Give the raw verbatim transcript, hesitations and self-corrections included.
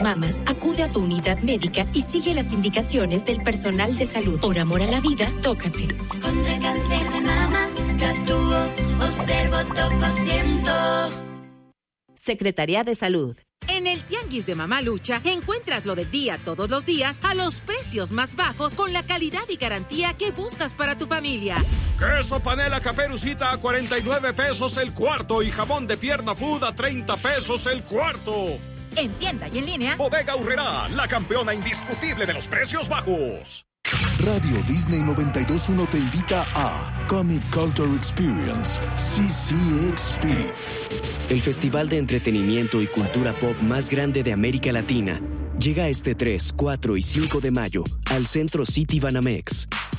mamas, acude a tu unidad médica y sigue las indicaciones del personal de salud. Por amor a la vida, tócate. Contra el cáncer de mama, que actúo, observo, toco, siento. Secretaría de Salud. En el Tianguis de Mamalucha encuentras lo del día todos los días a los precios más bajos con la calidad y garantía que buscas para tu familia. Queso panela Caperucita a cuarenta y nueve pesos el cuarto y jamón de pierna food a treinta pesos el cuarto. En tienda y en línea. Bodega Aurrerá, la campeona indiscutible de los precios bajos. Radio Disney noventa y dos punto uno te invita a Comic Culture Experience, C C X P. El festival de entretenimiento y cultura pop más grande de América Latina llega este tres, cuatro y cinco de mayo al Centro City Banamex.